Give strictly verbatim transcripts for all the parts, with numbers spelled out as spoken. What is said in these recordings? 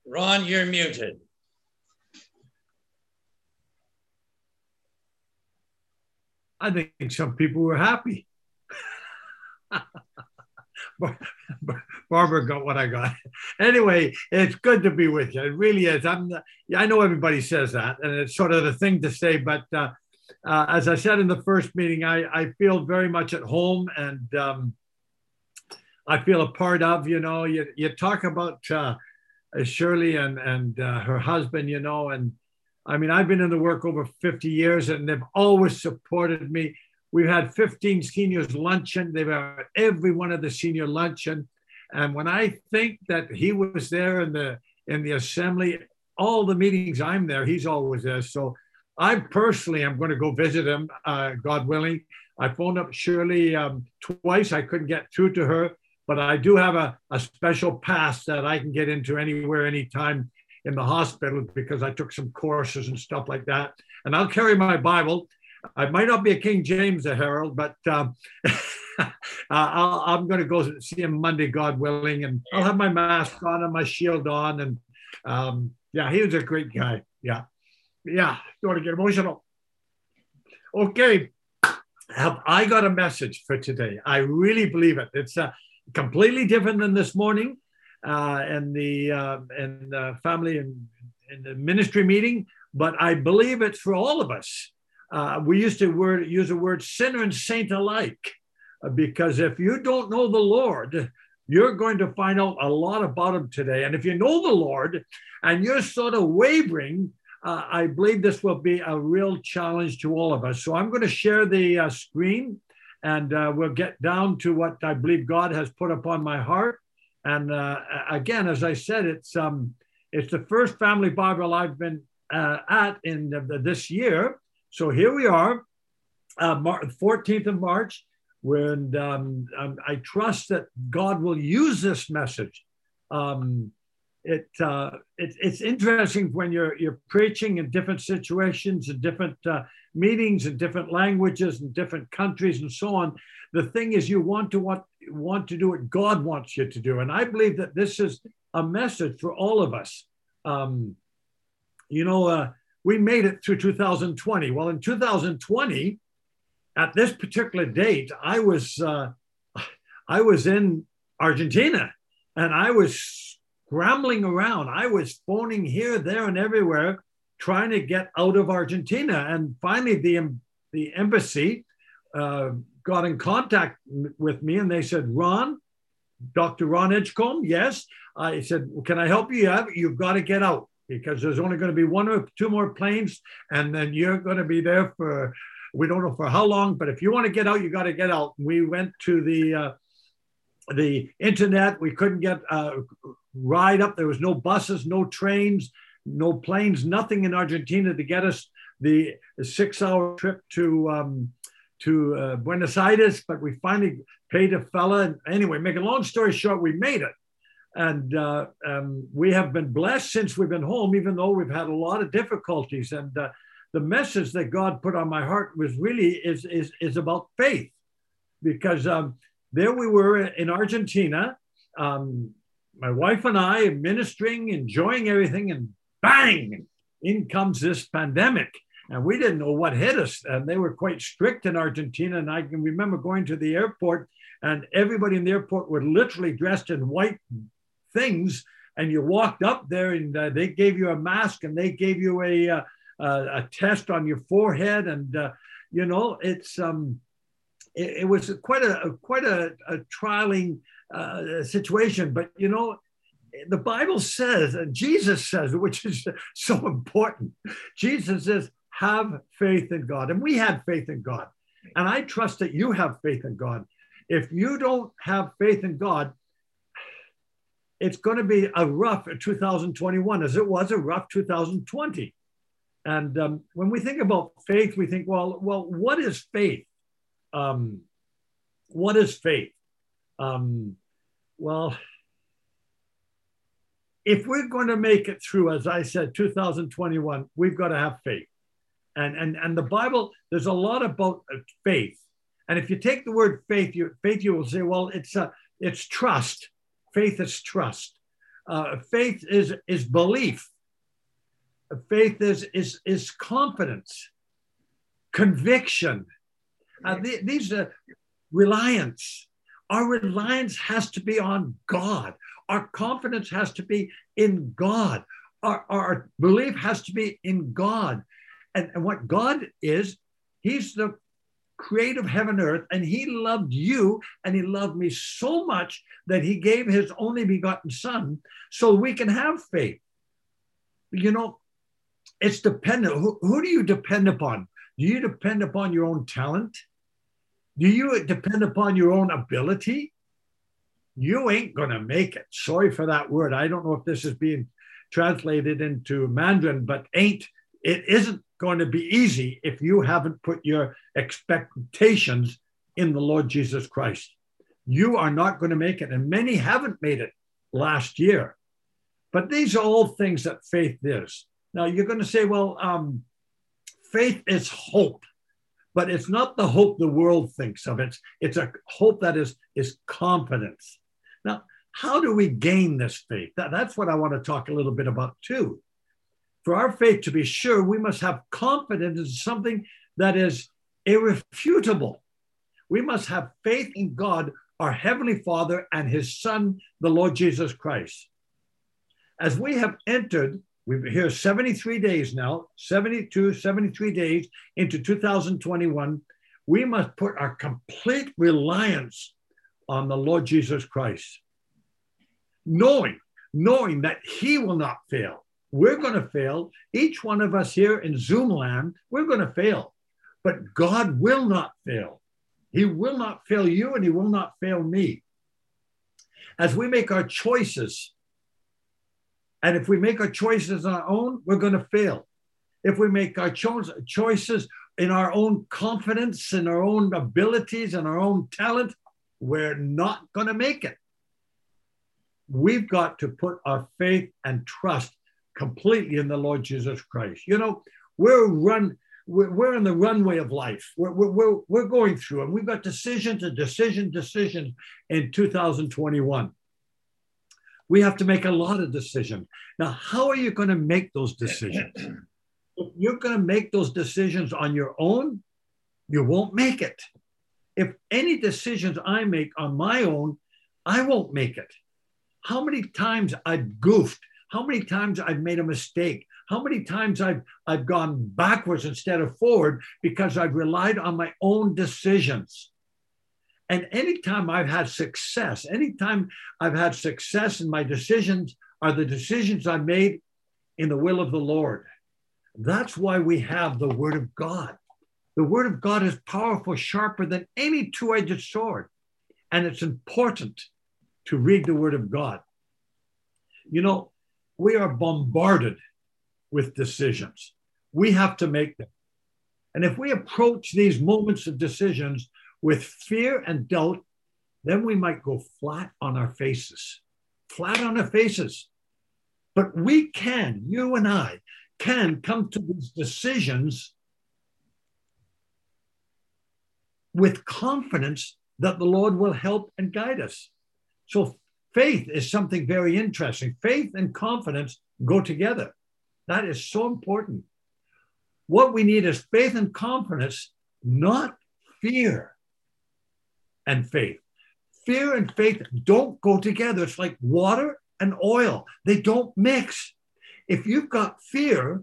Ron, you're muted. I think some people were happy. Barbara got what I got. Anyway, it's good to be with you. It really is. I'm. I know everybody says that, and it's sort of the thing to say. But uh, uh, as I said in the first meeting, I, I feel very much at home, and um, I feel a part of. You know, you you talk about uh, Shirley and and uh, her husband. You know, and I mean, I've been in the work over fifty years, and they've always supported me. We've had fifteen seniors luncheon. They've had every one of the senior luncheon. And when I think that he was there in the in the assembly, all the meetings I'm there, he's always there. So I personally am going to go visit him, uh, God willing. I phoned up Shirley um, twice. I couldn't get through to her, but I do have a, a special pass that I can get into anywhere, anytime in the hospital because I took some courses and stuff like that. And I'll carry my Bible. I might not be a King James, a Herald, but um, uh, I'll, I'm going to go see him Monday, God willing, and I'll have my mask on and my shield on. And um, yeah, he was a great guy. Yeah. Yeah. Don't want to get emotional. Okay. Have I got a message for today? I really believe it. It's uh, completely different than this morning uh, in the uh, in the family and in the ministry meeting, but I believe it's for all of us. Uh, we used to word, use the word sinner and saint alike, uh, because if you don't know the Lord, you're going to find out a lot about him today. And if you know the Lord and you're sort of wavering, uh, I believe this will be a real challenge to all of us. So I'm going to share the uh, screen, and uh, we'll get down to what I believe God has put upon my heart. And uh, again, as I said, it's um, it's the first family Bible I've been uh, at in the, this year. So here we are, uh, fourteenth of March, when um, um, I trust that God will use this message. Um, it, uh, it, it's interesting when you're, you're preaching in different situations and different uh, meetings and different languages and different countries and so on. The thing is, you want to want, want to do what God wants you to do. And I believe that this is a message for all of us. Um, you know, uh, we made it through two thousand twenty. Well, in two thousand twenty, at this particular date, I was uh, I was in Argentina, and I was scrambling around. I was phoning here, there, and everywhere, trying to get out of Argentina. And finally, the the embassy uh, got in contact with me, and they said, "Ron, Doctor Ron Edgecombe, yes." I said, well, "Can I help you? Yeah, you've got to get out, because there's only going to be one or two more planes, and then you're going to be there for, we don't know for how long, but if you want to get out, you got to get out." We went to the uh, the internet. We couldn't get a ride up. There was no buses, no trains, no planes, nothing in Argentina to get us the six-hour trip to um, to uh, Buenos Aires. But we finally paid a fella. And anyway, make a long story short, we made it. And uh, um, we have been blessed since we've been home, even though we've had a lot of difficulties. And uh, the message that God put on my heart was really is, is, is about faith, because um, there we were in Argentina, um, my wife and I ministering, enjoying everything, and bang, in comes this pandemic. And we didn't know what hit us. And they were quite strict in Argentina. And I can remember going to the airport, and everybody in the airport were literally dressed in white things, and you walked up there, and uh, they gave you a mask, and they gave you a uh, uh, a test on your forehead, and uh, you know, it's um, it, it was quite a, a quite a, a trialing uh, situation. But you know, the Bible says, and Jesus says, which is so important. Jesus says, "Have faith in God," and we had faith in God, and I trust that you have faith in God. If you don't have faith in God, it's going to be a rough two thousand twenty-one, as it was a rough two thousand twenty. And um, when we think about faith, we think, well, well, what is faith? Um, what is faith? Um, well, if we're going to make it through, as I said, two thousand twenty-one, we've got to have faith. And, and, and the Bible, there's a lot about faith. And if you take the word faith, you, faith, you will say, well, it's, a, it's trust. Faith is trust. Uh, faith is, is belief. Faith is, is, is confidence, conviction. Uh, th- these are reliance. Our reliance has to be on God. Our confidence has to be in God. Our, our belief has to be in God. And, and what God is, he's the creator of heaven and earth, and he loved you and he loved me so much that he gave his only begotten son so we can have faith. You know, it's dependent. Who, who do you depend upon? Do you depend upon your own talent? Do you depend upon your own ability? You ain't going to make it. Sorry for that word. I don't know if this is being translated into Mandarin, but ain't, it isn't going to be easy if you haven't put your expectations in the Lord Jesus Christ. You are not going to make it. And many haven't made it last year. But these are all things that faith is. Now you're going to say, well, um, faith is hope. But it's not the hope the world thinks of. It's, it's a hope that is, is confidence. Now, how do we gain this faith? That, that's what I want to talk a little bit about too. For our faith to be sure, we must have confidence in something that is irrefutable. We must have faith in God, our Heavenly Father, and his Son, the Lord Jesus Christ. As we have entered, we're here seventy-three days now, seventy-two, seventy-three days into two thousand twenty-one. We must put our complete reliance on the Lord Jesus Christ, knowing, knowing that he will not fail. We're going to fail. Each one of us here in Zoom land, we're going to fail. But God will not fail. He will not fail you and he will not fail me. As we make our choices, and if we make our choices on our own, we're going to fail. If we make our cho- choices in our own confidence, in our own abilities, and our own talent, we're not going to make it. We've got to put our faith and trust completely in the Lord Jesus Christ. You know, we're run, we're, we're in the runway of life. We're, we're, we're going through, and we've got decision to decision, decision in two thousand twenty-one. We have to make a lot of decisions. Now, how are you going to make those decisions? If you're going to make those decisions on your own, you won't make it. If any decisions I make on my own, I won't make it. How many times I've goofed? How many times I've made a mistake? How many times I've, I've gone backwards instead of forward because I've relied on my own decisions. And anytime I've had success, anytime I've had success in my decisions are the decisions I made in the will of the Lord. That's why we have the Word of God. The Word of God is powerful, sharper than any two-edged sword. And it's important to read the Word of God. You know, we are bombarded with decisions. We have to make them. And if we approach these moments of decisions with fear and doubt, then we might go flat on our faces, flat on our faces. But we can, you and I, can come to these decisions with confidence that the Lord will help and guide us. So faith is something very interesting. Faith and confidence go together. That is so important. What we need is faith and confidence, not fear and faith. Fear and faith don't go together. It's like water and oil. They don't mix. If you've got fear,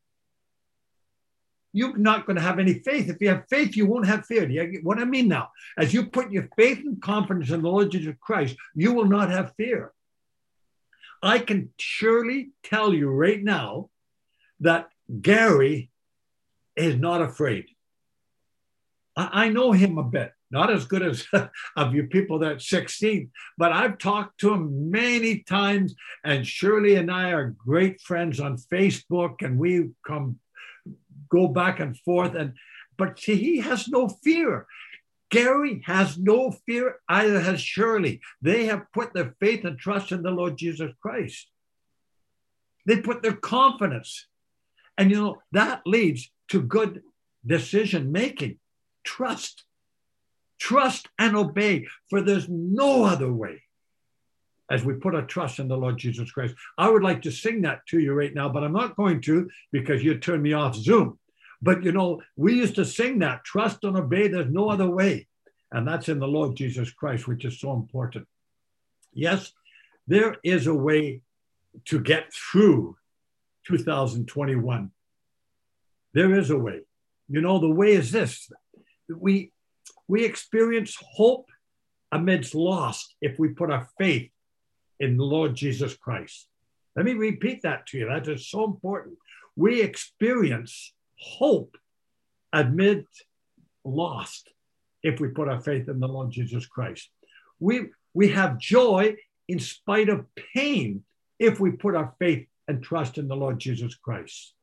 you're not going to have any faith. If you have faith, you won't have fear. Do you get what I mean now? As you put your faith and confidence in the Lord Jesus Christ, you will not have fear. I can surely tell you right now that Gary is not afraid. I, I know him a bit. Not as good as of you people that sixteen, but I've talked to him many times, and Shirley and I are great friends on Facebook, and we come go back and forth. And but see, he has no fear. Gary has no fear, either has Shirley. They have put their faith and trust in the Lord Jesus Christ. They put their confidence, and you know that leads to good decision making. Trust. Trust and obey, for there's no other way. as we put our trust in the Lord Jesus Christ. I would like to sing that to you right now, but I'm not going to because you turned me off Zoom. But, you know, we used to sing that, trust and obey, there's no other way. And that's in the Lord Jesus Christ, which is so important. Yes, there is a way to get through two thousand twenty-one. There is a way. You know, the way is this. We, we experience hope amidst loss if we put our faith in the Lord Jesus Christ. Let me repeat that to you. That is so important. We experience hope amid loss if we put our faith in the Lord Jesus Christ. We, we have joy in spite of pain if we put our faith and trust in the Lord Jesus Christ.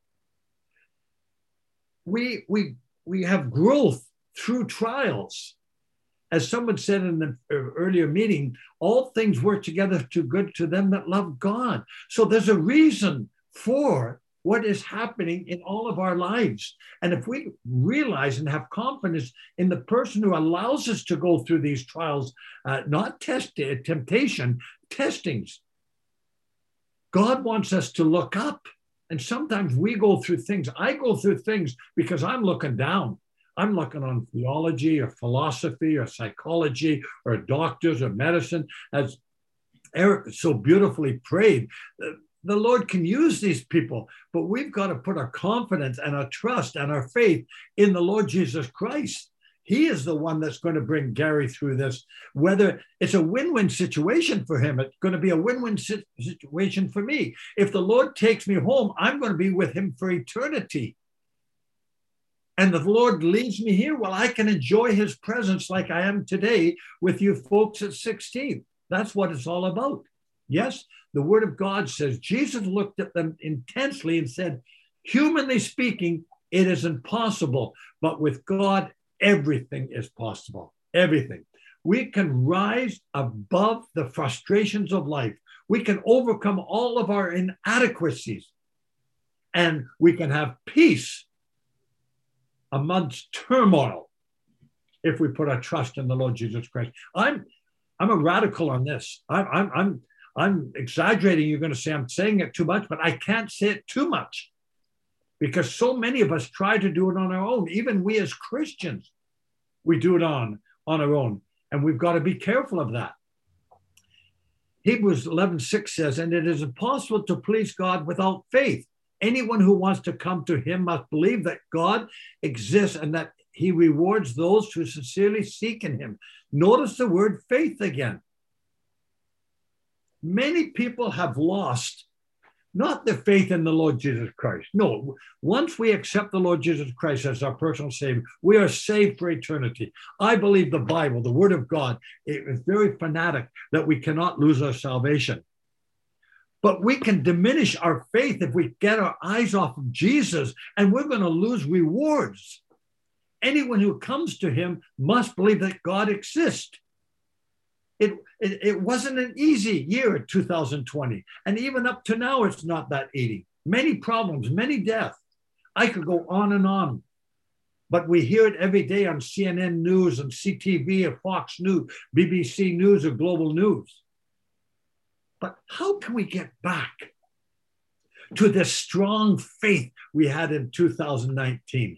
We, we, we have growth through trials. As someone said in the earlier meeting, all things work together to good to them that love God. So there's a reason for what is happening in all of our lives. And if we realize and have confidence in the person who allows us to go through these trials, uh, not test, uh, temptation, testings, God wants us to look up. And sometimes we go through things. I go through things because I'm looking down. I'm looking on theology or philosophy or psychology or doctors or medicine. As Eric so beautifully prayed, the Lord can use these people, but we've got to put our confidence and our trust and our faith in the Lord Jesus Christ. He is the one that's going to bring Gary through this, whether it's a win-win situation for him. It's going to be a win-win situation for me. If the Lord takes me home, I'm going to be with him for eternity. And the Lord leaves me here, well, I can enjoy his presence like I am today with you folks at sixteen. That's what it's all about. Yes, the word of God says, Jesus looked at them intensely and said, humanly speaking, it is impossible, but with God, everything is possible. Everything. We can rise above the frustrations of life. We can overcome all of our inadequacies, and we can have peace amongst turmoil if we put our trust in the Lord Jesus Christ. I'm, I'm a radical on this. I'm, I'm, I'm, I'm exaggerating. You're going to say I'm saying it too much, but I can't say it too much because so many of us try to do it on our own. Even we as Christians, we do it on, on our own, and we've got to be careful of that. Hebrews eleven six says, and it is impossible to please God without faith. Anyone who wants to come to him must believe that God exists and that he rewards those who sincerely seek in him. Notice the word faith again. Many people have lost not the faith in the Lord Jesus Christ. No, once we accept the Lord Jesus Christ as our personal Savior, we are saved for eternity. I believe the Bible, the Word of God, it is very fanatic that we cannot lose our salvation. But we can diminish our faith if we get our eyes off of Jesus, and we're going to lose rewards. Anyone who comes to him must believe that God exists. It, it, it wasn't an easy year, two thousand twenty. And even up to now, it's not that easy. Many problems, many deaths. I could go on and on. But we hear it every day on C N N News and C T V or Fox News, B B C News or Global News. But how can we get back to the strong faith we had in two thousand nineteen?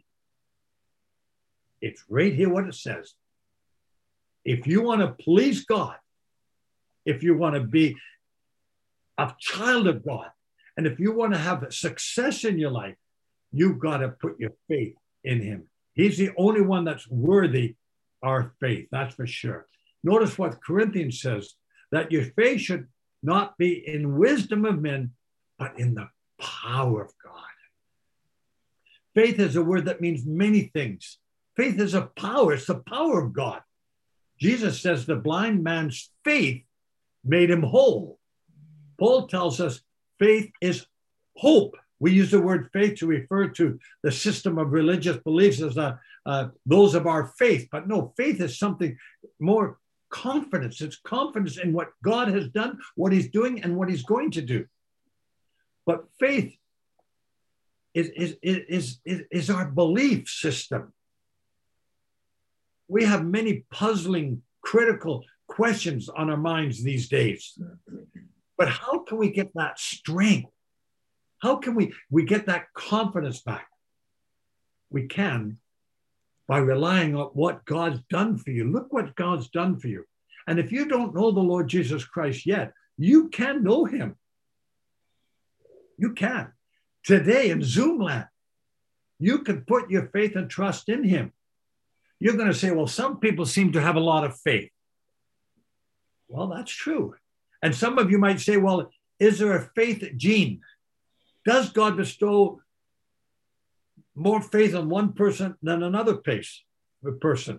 It's right here what it says. If you want to please God, if you want to be a child of God, and if you want to have success in your life, you've got to put your faith in him. He's the only one that's worthy our faith, that's for sure. Notice what Corinthians says, that your faith should not be in wisdom of men, but in the power of God. Faith is a word that means many things. Faith is a power. It's the power of God. Jesus says the blind man's faith made him whole. Paul tells us faith is hope. We use the word faith to refer to the system of religious beliefs as a, uh, those of our faith. But no, faith is something more confidence. It's confidence in what God has done, what he's doing, and what he's going to do. But faith is, is, is, is, is our belief system. We have many puzzling, critical questions on our minds these days. But how can we get that strength? How can we, we get that confidence back? We can by relying on what God's done for you. Look what God's done for you. And if you don't know the Lord Jesus Christ yet, you can know him. You can. Today in Zoomland, you can put your faith and trust in him. You're going to say, well, some people seem to have a lot of faith. Well, that's true. And some of you might say, well, is there a faith gene? Does God bestow more faith on one person than another person?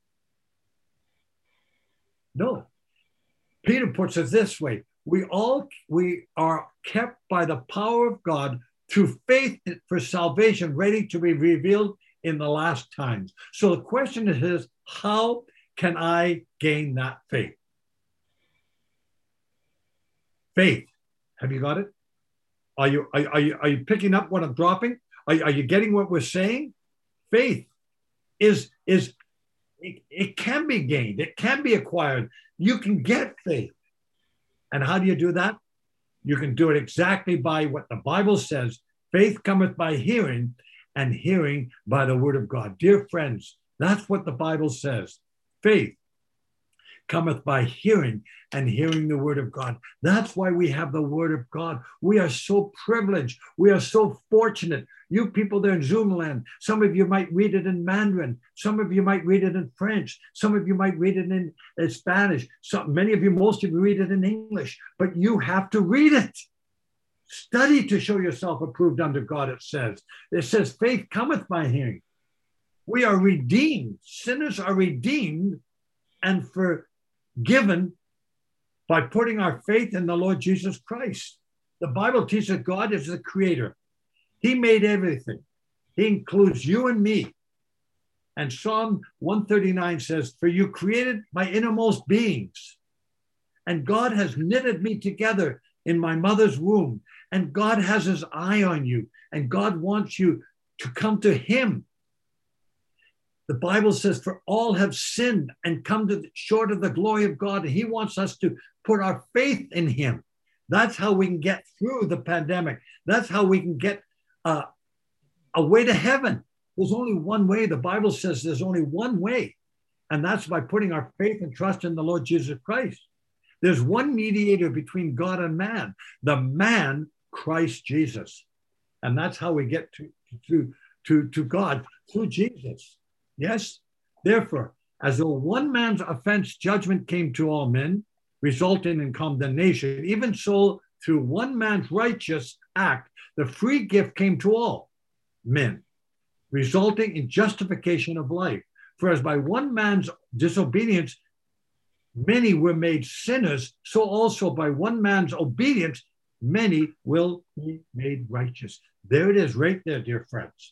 No. Peter puts it this way. We all, we are kept by the power of God through faith for salvation, ready to be revealed in the last times. So the question is, how can I gain that faith? Faith. Have you got it? Are you, are, are you, are you picking up what I'm dropping? Are, are you getting what we're saying? Faith is, is it, it can be gained. It can be acquired. You can get faith. And how do you do that? You can do it exactly by what the Bible says. Faith cometh by hearing, and hearing by the word of God. Dear friends, that's what the Bible says. Faith cometh by hearing, and hearing the word of God. That's why we have the word of God. We are so privileged. We are so fortunate. You people there in Zoomland, some of you might read it in Mandarin. Some of you might read it in French. Some of you might read it in, in Spanish. Some, many of you, most of you read it in English, but you have to read it. Study to show yourself approved unto God, it says. It says faith cometh by hearing. We are redeemed. Sinners are redeemed and forgiven by putting our faith in the Lord Jesus Christ. The Bible teaches God is the creator. He made everything. He includes you and me. And Psalm one thirty-nine says, for you created my innermost beings. And God has knitted me together in my mother's womb. And God has his eye on you. And God wants you to come to him. The Bible says, for all have sinned and come to the, short of the glory of God. And he wants us to put our faith in him. That's how we can get through the pandemic. That's how we can get uh, a way to heaven. There's only one way. The Bible says there's only one way. And that's by putting our faith and trust in the Lord Jesus Christ. There's one mediator between God and man, the man, Christ Jesus. And that's how we get to, to, to, to God, through Jesus. Yes. Therefore, as though one man's offense judgment came to all men, resulting in condemnation, even so through one man's righteous act, the free gift came to all men, resulting in justification of life. For as by one man's disobedience, many were made sinners, so also by one man's obedience, many will be made righteous. There it is right there, dear friends.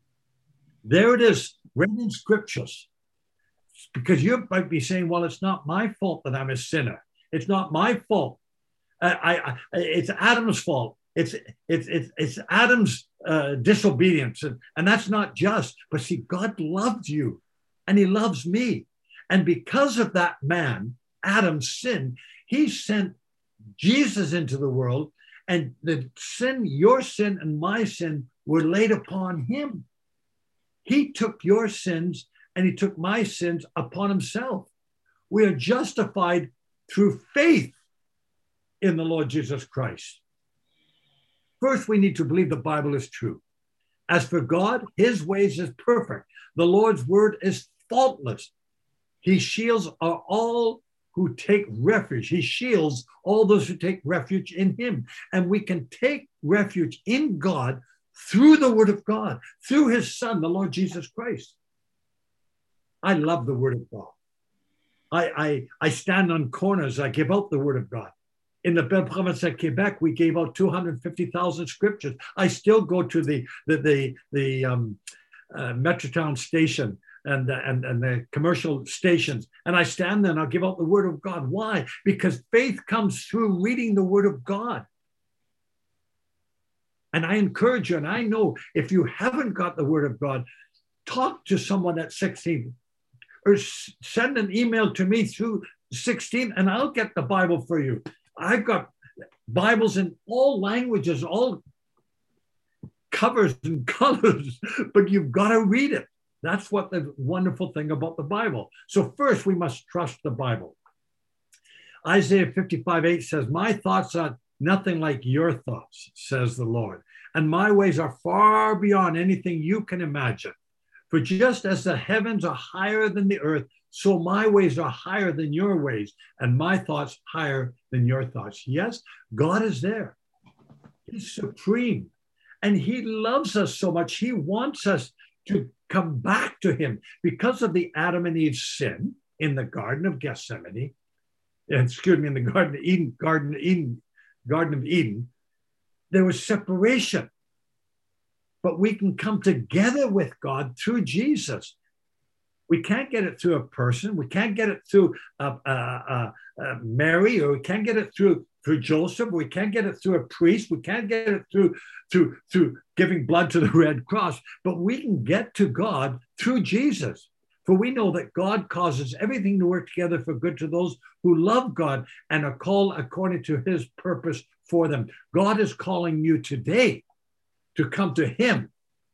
There it is, written in scriptures. Because you might be saying, well, it's not my fault that I'm a sinner. It's not my fault. I, I, it's Adam's fault. It's, it's, it's, it's Adam's uh, disobedience. And, and that's not just. But see, God loves you and he loves me. And because of that man, Adam's sin, he sent Jesus into the world, and the sin, your sin and my sin, were laid upon him. He took your sins and he took my sins upon himself. We are justified through faith in the Lord Jesus Christ. First, we need to believe the Bible is true. As for God, his ways is perfect. The Lord's word is faultless. He shields all who take refuge. He shields all those who take refuge in him. And we can take refuge in God through the word of God, through his son, the Lord Jesus Christ. I love the word of God. I, I, I stand on corners. I give out the word of God. In the Belle Province at Quebec, we gave out two hundred fifty thousand scriptures. I still go to the, the, the, the um, uh, Metrotown station and, uh, and, and the commercial stations. And I stand there and I'll give out the word of God. Why? Because faith comes through reading the word of God. And I encourage you, and I know if you haven't got the word of God, talk to someone at sixteen or send an email to me through sixteen, and I'll get the Bible for you. I've got Bibles in all languages, all covers and colors, but you've got to read it. That's what the wonderful thing about the Bible. So first, we must trust the Bible. Isaiah fifty-five eight says, my thoughts are nothing like your thoughts, says the Lord. And my ways are far beyond anything you can imagine. For just as the heavens are higher than the earth, so my ways are higher than your ways, and my thoughts higher than your thoughts. Yes, God is there. He's supreme. And he loves us so much. He wants us to come back to him because of the Adam and Eve sin in the Garden of Gethsemane, excuse me, in the Garden of Eden, Garden of Eden, Garden of Eden, there was separation. But we can come together with God through Jesus. We can't get it through a person. We can't get it through uh, uh, uh, uh, Mary, or we can't get it through through Joseph. We can't get it through a priest. We can't get it through through through giving blood to the Red Cross. But we can get to God through Jesus. For we know that God causes everything to work together for good to those who love God and are called according to his purpose for them. God is calling you today to come to him.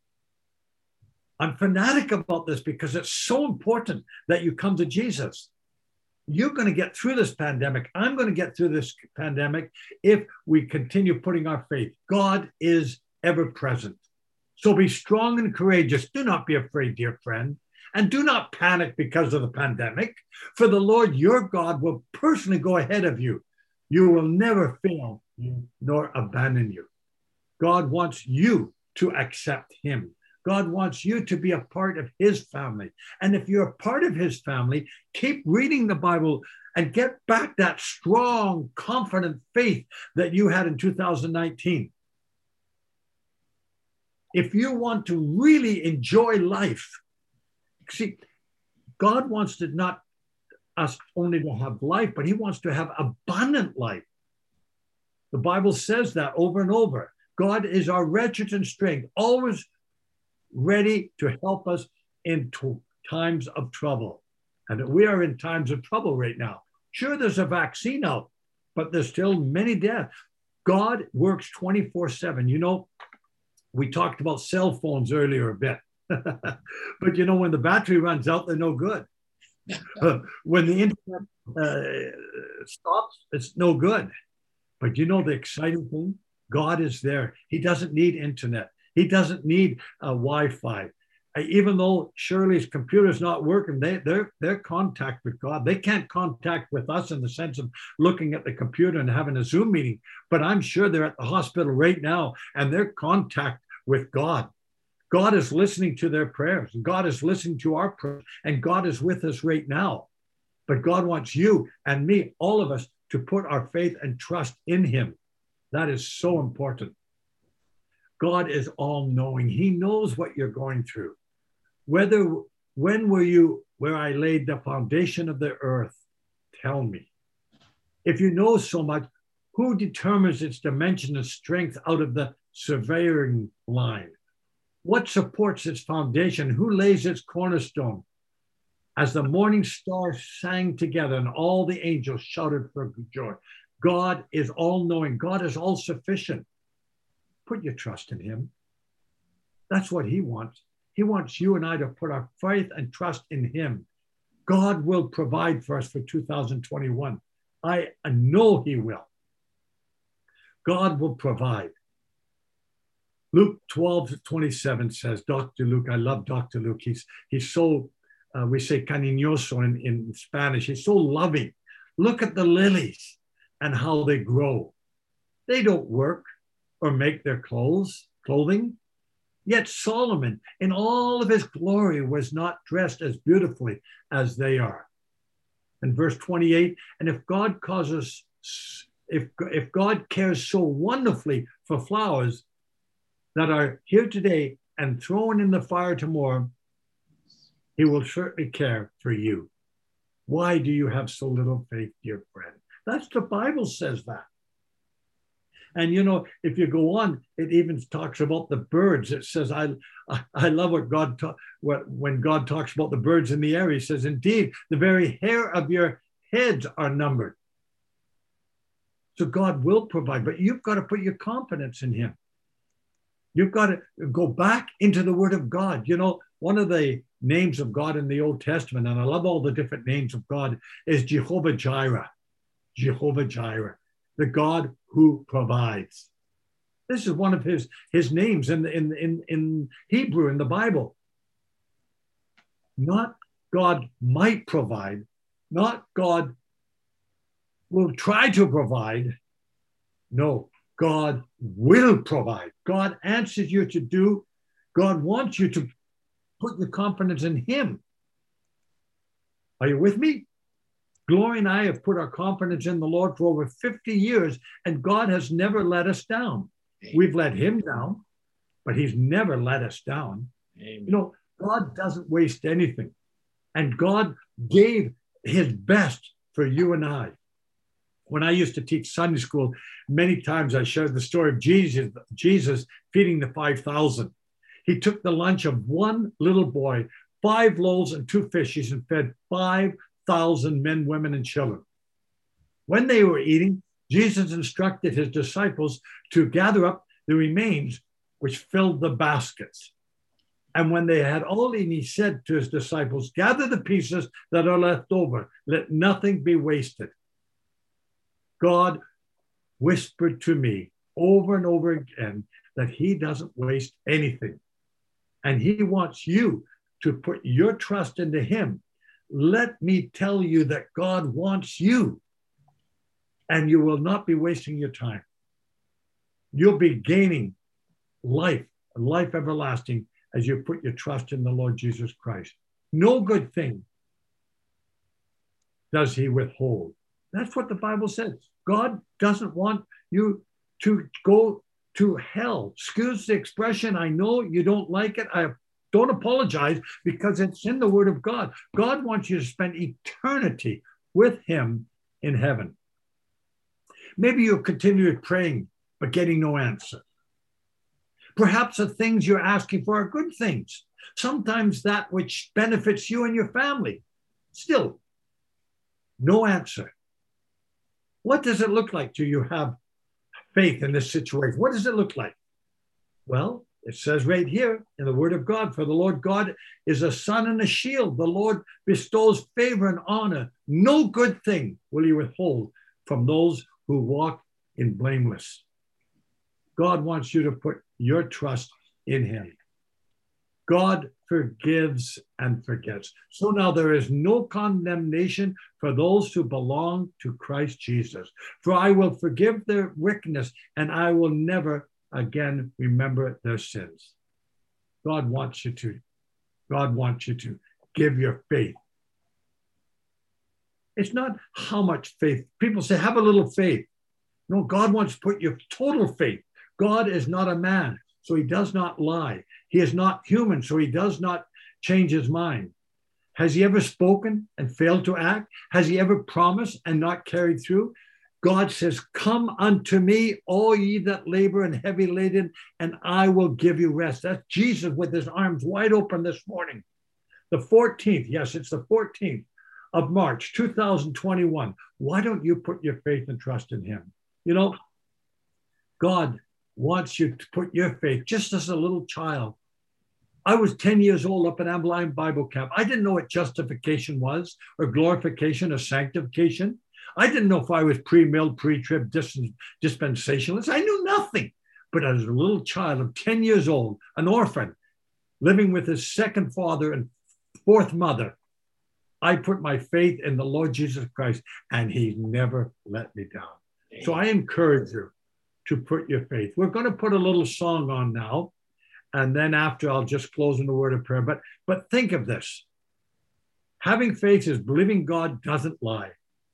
I'm fanatic about this because it's so important that you come to Jesus. You're going to get through this pandemic. I'm going to get through this pandemic if we continue putting our faith. God is ever present. So be strong and courageous. Do not be afraid, dear friend. And do not panic because of the pandemic. For the Lord your God will personally go ahead of you. You will never fail nor abandon you. God wants you to accept him. God wants you to be a part of his family. And if you're a part of his family, keep reading the Bible and get back that strong, confident faith that you had in two thousand nineteen. If you want to really enjoy life, see, God wants to not us only to have life, but he wants to have abundant life. The Bible says that over and over. God is our refuge and strength, always ready to help us in t- times of trouble. And we are in times of trouble right now. Sure, there's a vaccine out, but there's still many deaths. God works twenty-four seven. You know, we talked about cell phones earlier a bit. But you know, when the battery runs out, they're no good. Uh, when the internet uh, stops, it's no good. But you know the exciting thing? God is there. He doesn't need internet. He doesn't need uh, Wi-Fi. Uh, even though Shirley's computer's not working, they, they're, they're contact with God. They can't contact with us in the sense of looking at the computer and having a Zoom meeting. But I'm sure they're at the hospital right now and they're contact with God. God is listening to their prayers. God is listening to our prayers. And God is with us right now. But God wants you and me, all of us, to put our faith and trust in him. That is so important. God is all-knowing. He knows what you're going through. Whether, when were you where I laid the foundation of the earth? Tell me. If you know so much, who determines its dimension and strength out of the surveying line? What supports its foundation? Who lays its cornerstone? As the morning stars sang together and all the angels shouted for joy. God is all-knowing. God is all-sufficient. Put your trust in him. That's what he wants. He wants you and I to put our faith and trust in him. God will provide for us for two thousand twenty-one. I know he will. God will provide. Luke twelve twenty-seven says, Doctor Luke, I love Doctor Luke. He's, he's so, uh, we say cariñoso in, in Spanish. He's so loving. Look at the lilies and how they grow. They don't work or make their clothes, clothing. Yet Solomon, in all of his glory, was not dressed as beautifully as they are. And verse twenty-eight, and if God causes, if, if God cares so wonderfully for flowers that are here today and thrown in the fire tomorrow, he will certainly care for you. Why do you have so little faith, dear friend? That's the Bible says that. And, you know, if you go on, it even talks about the birds. It says, I I love what God, ta- what, when God talks about the birds in the air, he says, indeed, the very hair of your heads are numbered. So God will provide, but you've got to put your confidence in him. You've got to go back into the word of God. You know, one of the names of God in the Old Testament, and I love all the different names of God, is Jehovah Jireh. Jehovah Jireh, the God who provides. This is one of his, his names in, in, in, in Hebrew in the Bible. Not God might provide, not God will try to provide. No, God will provide. God answers you to do. God wants you to put your confidence in him. Are you with me? Gloria and I have put our confidence in the Lord for over fifty years, and God has never let us down. Amen. We've let him down, but he's never let us down. Amen. You know, God doesn't waste anything. And God gave his best for you and I. When I used to teach Sunday school, many times I shared the story of Jesus, Jesus feeding the five thousand. He took the lunch of one little boy, five loaves and two fishes, and fed five thousand men, women, and children. When they were eating, Jesus instructed his disciples to gather up the remains, which filled the baskets. And when they had all eaten, he said to his disciples, gather the pieces that are left over. Let nothing be wasted. God whispered to me over and over again that he doesn't waste anything. And he wants you to put your trust into him. Let me tell you that God wants you, and you will not be wasting your time. You'll be gaining life, life everlasting, as you put your trust in the Lord Jesus Christ. No good thing does he withhold. That's what the Bible says. God doesn't want you to go to hell. Excuse the expression. I know you don't like it. I don't apologize, because it's in the word of God. God wants you to spend eternity with him in heaven. Maybe you'll continue praying, but getting no answer. Perhaps the things you're asking for are good things. Sometimes that which benefits you and your family. Still, no answer. What does it look like to you have faith in this situation? What does it look like? Well, it says right here in the word of God, for the Lord God is a sun and a shield. The Lord bestows favor and honor. No good thing will he withhold from those who walk in blameless. God wants you to put your trust in him. God forgives and forgets. So now there is no condemnation for those who belong to Christ Jesus. For I will forgive their wickedness, and I will never again remember their sins. God wants you to. God wants you to give your faith. It's not how much faith. People say, have a little faith. No, God wants to put your total faith. God is not a man, so he does not lie. He is not human, so he does not change his mind. Has he ever spoken and failed to act? Has he ever promised and not carried through? God says, come unto me, all ye that labor and heavy laden, and I will give you rest. That's Jesus with his arms wide open this morning. The fourteenth, yes, it's the fourteenth of March, two thousand twenty-one. Why don't you put your faith and trust in him? You know, God wants you to put your faith, just as a little child. I was ten years old up at Abilene Bible Camp. I didn't know what justification was, or glorification, or sanctification. I didn't know if I was pre-mill, pre-trib, dispensationalist. I knew nothing. But as a little child of ten years old, an orphan, living with his second father and fourth mother, I put my faith in the Lord Jesus Christ, and he never let me down. So I encourage you to put your faith. We're going to put a little song on now, and then after I'll just close in a word of prayer. But, but think of this. Having faith is believing God doesn't lie.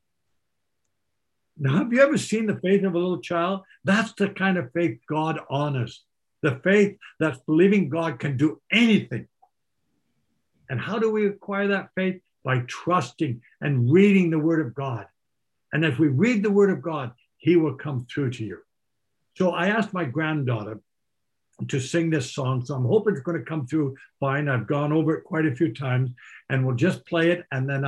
Now, have you ever seen the faith of a little child? That's the kind of faith God honors. The faith that's believing God can do anything. And how do we acquire that faith? By trusting and reading the word of God. And if we read the word of God, he will come through to you. So I asked my granddaughter to sing this song. So I'm hoping it's going to come through fine. I've gone over it quite a few times, and we'll just play it, and then I'll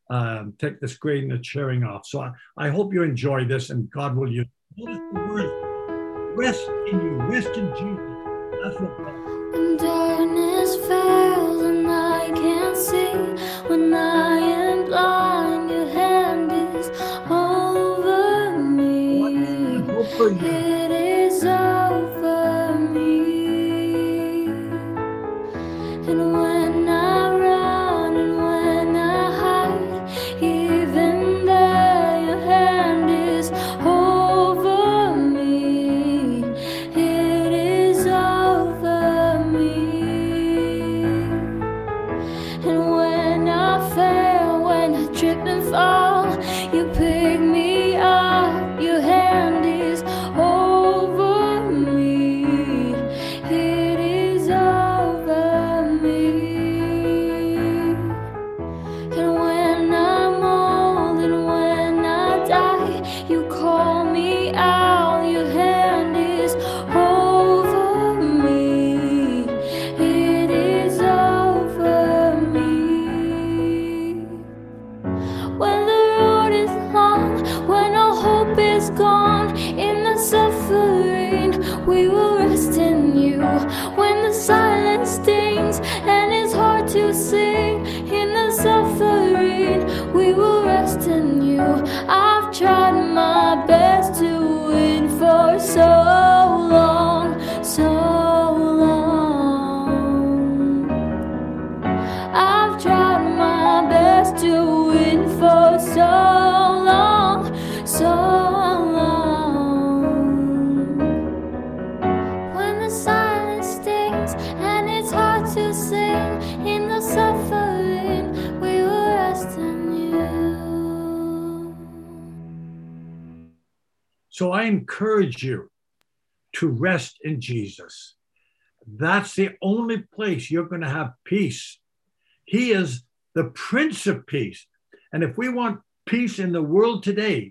um, take the screen and sharing off. So I, I hope you enjoy this, and God will use. Notice the word rest in you, rest in Jesus. That's what God. When darkness falls and I can't see, when I am blind, your hand is over me. Hope for you. It is over me. And when I run and when I hide, even there your hand is over me. It is over me. And when I fail, when I trip and fall, you pick me up. Your hand is over me. It is over me. And when I'm old and when I die, you call me out. Your hand is over me. It is over me. When the road is long, when all hope is gone, in the suffering we will rest in you. When the silence stings and it's hard to sing, in the suffering we will rest in you. I've tried my best to win for so long, so long. I've tried my best to win for so long, so long. When the silence stings and it's hard to sing, in the suffering we will rest in you. So I encourage you to rest in Jesus. That's the only place you're going to have peace. He is the Prince of Peace. And if we want peace in the world today,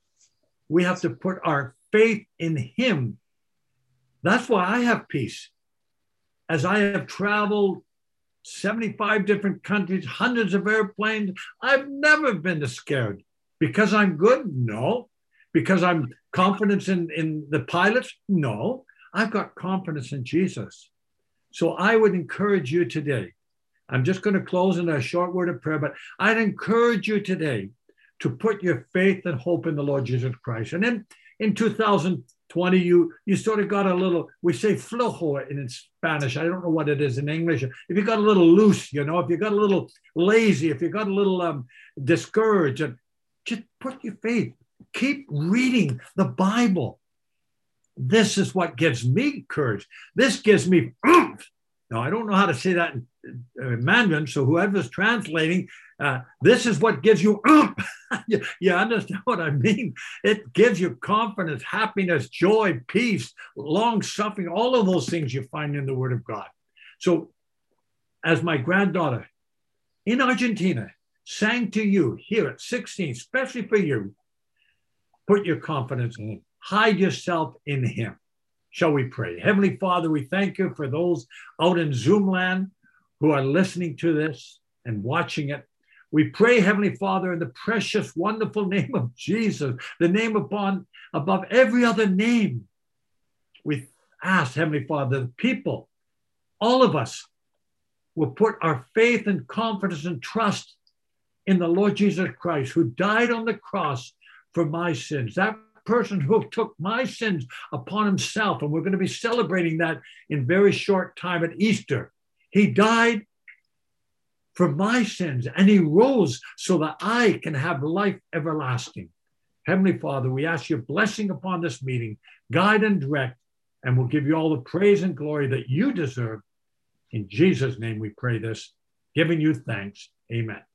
we have to put our faith in him. That's why I have peace. As I have traveled seventy-five different countries, hundreds of airplanes, I've never been scared. Because I'm good? No. Because I'm confident in, in the pilots? No. I've got confidence in Jesus. So I would encourage you today. I'm just going to close in a short word of prayer, but I'd encourage you today to put your faith and hope in the Lord Jesus Christ. And then in two thousand twenty, you, you sort of got a little, we say flojo in Spanish. I don't know what it is in English. If you got a little loose, you know, if you got a little lazy, if you got a little um, discouraged, and just put your faith. Keep reading the Bible. This is what gives me courage. This gives me oomph. Now, I don't know how to say that in uh, Mandarin, so whoever's translating, uh, this is what gives you oomph. you, you understand what I mean? It gives you confidence, happiness, joy, peace, long suffering, all of those things you find in the Word of God. So, as my granddaughter in Argentina sang to you here at sixteen, especially for you, put your confidence in him. Hide yourself in him. Shall we pray? Heavenly Father, we thank you for those out in Zoom land who are listening to this and watching it. We pray, Heavenly Father, in the precious, wonderful name of Jesus, the name upon above every other name. We ask, Heavenly Father, the people, all of us, will put our faith and confidence and trust in the Lord Jesus Christ, who died on the cross for my sins. That person who took my sins upon himself, and we're going to be celebrating that in very short time at Easter. He died for my sins, and he rose so that I can have life everlasting. Heavenly Father, we ask your blessing upon this meeting, guide and direct, and we'll give you all the praise and glory that you deserve. In Jesus' name we pray this, giving you thanks. Amen.